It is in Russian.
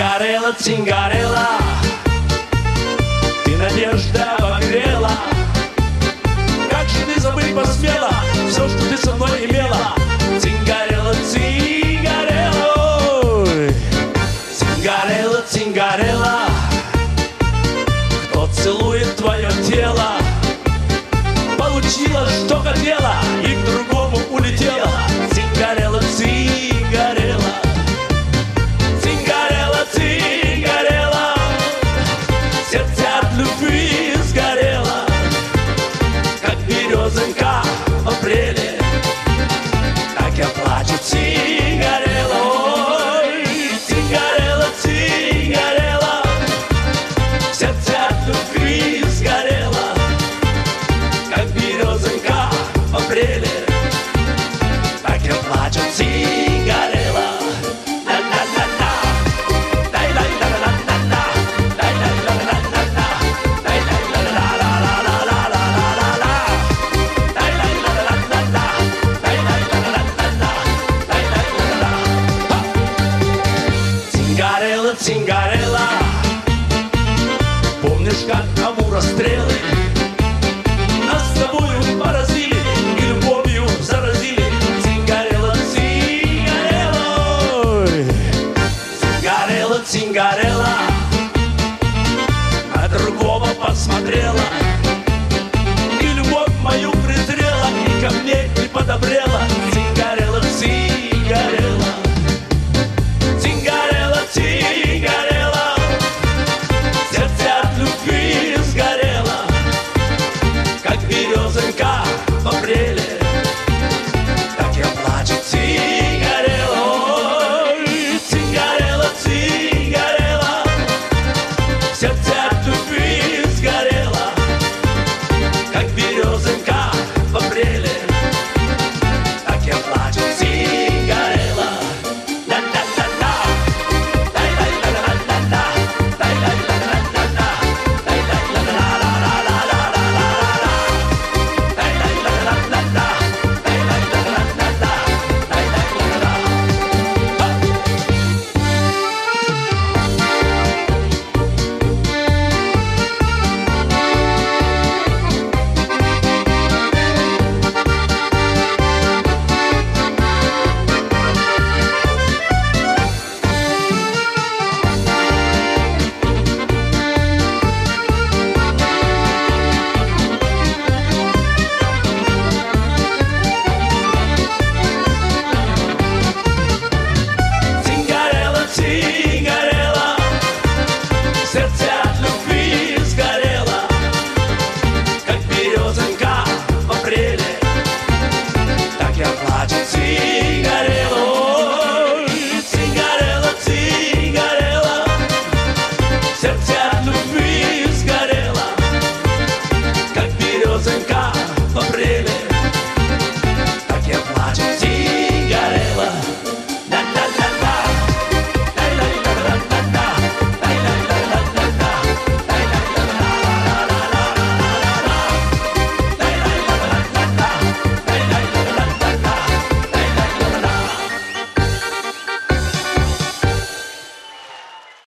Цингарелла, цингарелла, ты надежда погрела. Как же ты забыть посмела все, что ты со мной имела? Цингарелла, цингарелла, цингарелла, цингарелла, кто целует твое тело, получила, что хотела, и к другому улетела. Цингарелла, цингарелла, цингарелла, цингарелла, сердце от любви сгорело, как березонька в апреле, так я плачу. Цингарелла, ой, цингарелла, цингарелла, сердце от любви сгорело, как березонька в апреле, так я плачу. Цингарелла, ла-ла-ла-ла, дай-дай-ла-ла-ла-ла, дай-дай-ла-ла-ла-ла, дай-дай-ла-ла-ла-ла-ла-ла-ла, дай-дай-ла-ла-ла-ла, дай-дай-ла-ла-ла-ла, дай-дай-ла-ла-ла. Цингарелла, цингарелла, помнишь, как кому расстрелы